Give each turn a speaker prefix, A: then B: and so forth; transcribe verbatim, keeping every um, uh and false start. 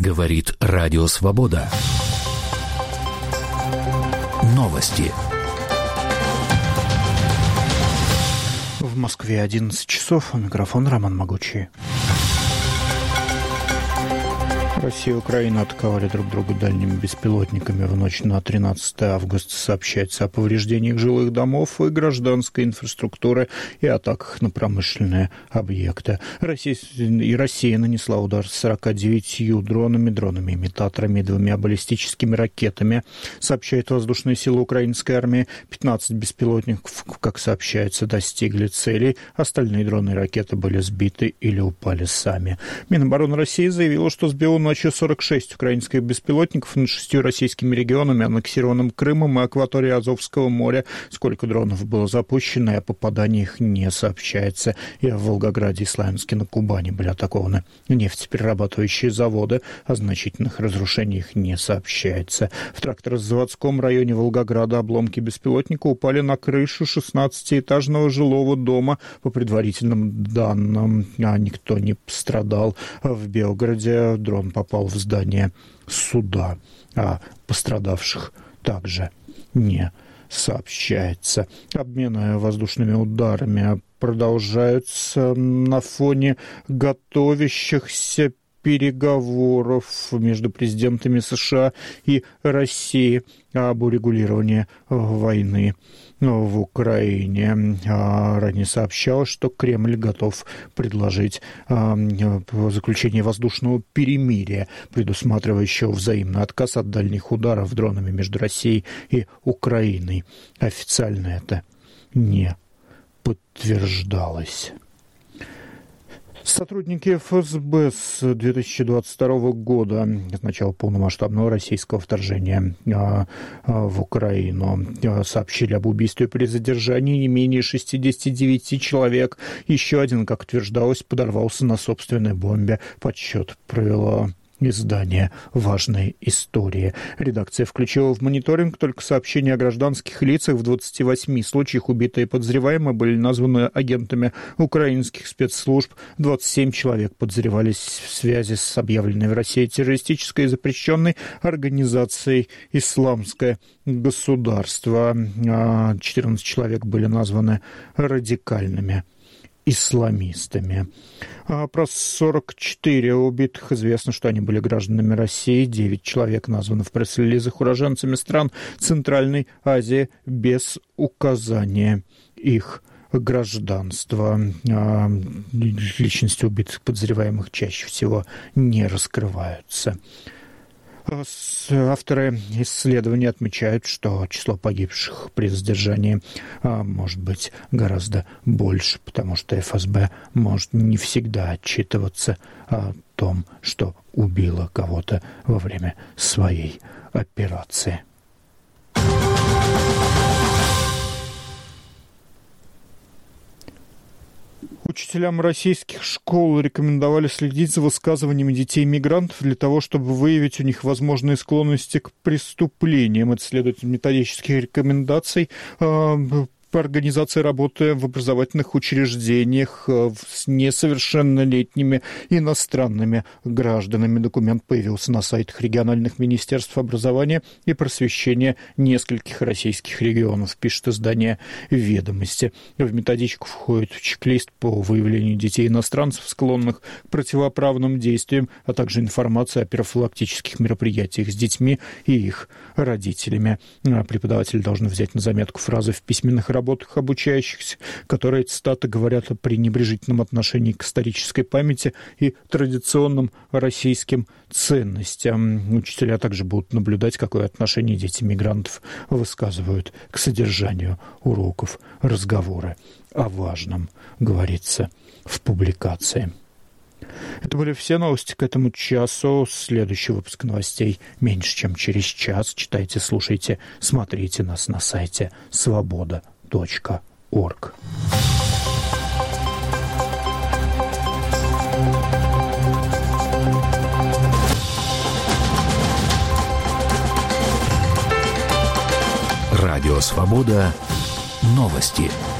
A: Говорит Радио Свобода. Новости.
B: В Москве одиннадцать часов. У микрофона Роман Могучий. Россия и Украина атаковали друг друга дальними беспилотниками в ночь на тринадцатое августа. Сообщается о повреждениях жилых домов и гражданской инфраструктуры и атаках на промышленные объекты. Россия, и Россия нанесла удар с сорока девятью дронами, дронами-имитаторами и двумя баллистическими ракетами. Сообщает воздушные силы украинской армии. пятнадцать беспилотников, как сообщается, достигли целей. Остальные дроны и ракеты были сбиты или упали сами. Минобороны России заявила, что сбила ночью сорок шесть украинских беспилотников над шестью российскими регионами, аннексированным Крымом и акваторией Азовского моря. Сколько дронов было запущено, и о попаданиях не сообщается. И в Волгограде и Славянске на Кубани были атакованы нефтеперерабатывающие заводы. О значительных разрушениях не сообщается. В тракторозаводском районе Волгограда обломки беспилотника упали на крышу шестнадцатиэтажного жилого дома. По предварительным данным, никто не пострадал. В Белгороде дрон попал в здание суда, а пострадавших также не сообщается. Обмены воздушными ударами продолжаются на фоне готовящихся переговоров между президентами США и России об урегулировании войны в Украине. Ранее сообщалось, что Кремль готов предложить заключение воздушного перемирия, предусматривающего взаимный отказ от дальних ударов дронами между Россией и Украиной. Официально это не подтверждалось. Сотрудники эф эс бэ с две тысячи двадцать второго года, с начала полномасштабного российского вторжения в Украину, сообщили об убийстве при задержании не менее шестидесяти девяти человек. Еще один, как утверждалось, подорвался на собственной бомбе. Подсчет провело издание «Важные истории». Редакция включила в мониторинг только сообщения о гражданских лицах. В двадцати восьми случаях убитые подозреваемые были названы агентами украинских спецслужб. двадцать семь человек подозревались в связи с объявленной в России террористической и запрещенной организацией «Исламское государство». четырнадцать человек были названы радикальными исламистами. А про сорок четыре убитых известно, что они были гражданами России. девять человек названы в пресс-релизах уроженцами стран Центральной Азии без указания их гражданства. А личности убитых подозреваемых чаще всего не раскрываются. Авторы исследования отмечают, что число погибших при задержании а, может быть гораздо больше, потому что эф эс бэ может не всегда отчитываться о том, что убило кого-то во время своей операции. Учителям российских школ рекомендовали следить за высказываниями детей-мигрантов для того, чтобы выявить у них возможные склонности к преступлениям. Это следует из методических рекомендаций по организации работы в образовательных учреждениях с несовершеннолетними иностранными гражданами. Документ появился на сайтах региональных министерств образования и просвещения нескольких российских регионов, пишет издание «Ведомости». В методичку входит чек-лист по выявлению детей-иностранцев, склонных к противоправным действиям, а также информация о профилактических мероприятиях с детьми и их родителями. Преподаватели должны взять на заметку фразы в письменных работах обучающихся, которые, цитаты, говорят о пренебрежительном отношении к исторической памяти и традиционным российским ценностям. Учителя также будут наблюдать, какое отношение дети мигрантов высказывают к содержанию уроков, разговоры о важном, говорится в публикации. Это были все новости к этому часу. Следующий выпуск новостей меньше, чем через час. Читайте, слушайте, смотрите нас на сайте свобода точка орг.
A: Радио «Свобода». Новости.